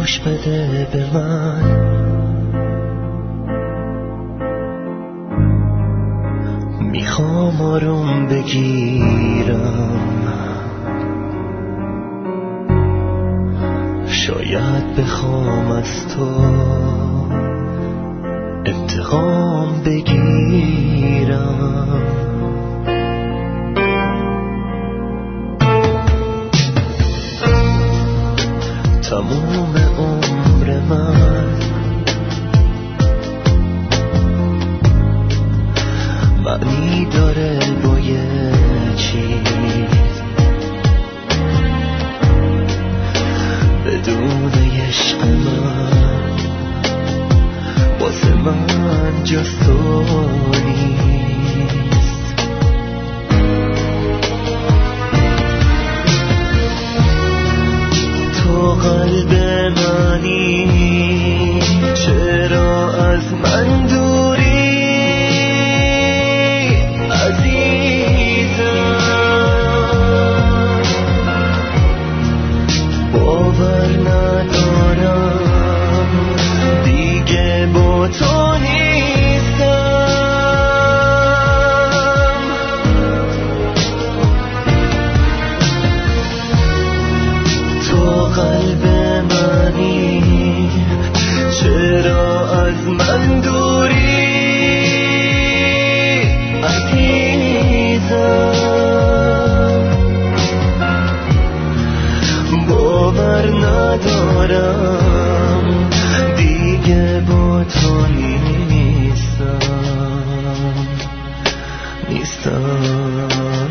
گوش بده به من، میخوام آروم بگیرم، شاید بخوام از تو انتقام بگیرم. تموم عمر من معنی داره با یه چیز، بدون عشق من واسه من جز تو نیست. تو قلب منی، چرا از من دوری عزیزم؟ باور ندارم دیگه با تو نیستم. تو قلب منی، چرا از من دوری عزیزم؟ باور ندارم دیگه با تو نیستم.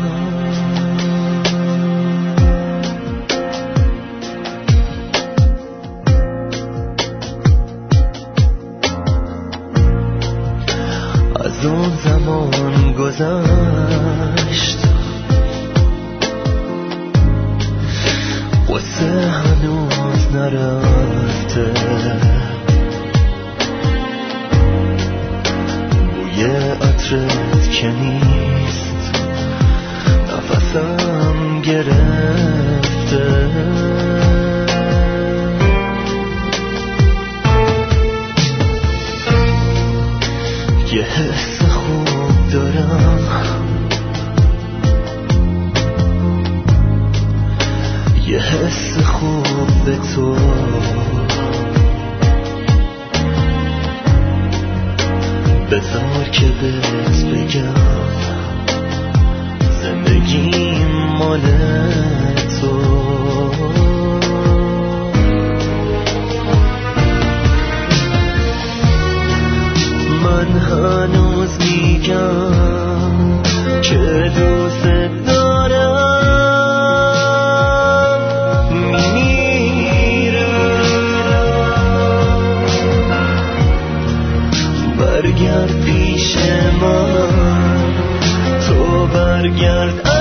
از اون زمان گذشت، قصه هنوز نرفته، بوی عطرت که نیست نفسم گرفته. یه حس خوب دارم، یه حس خوب به تو، بذار که بهت بگم زندگی مال تو. من هنوز میگم که دوست دارم، میمیرم. برگرد پیش من، تو برگرد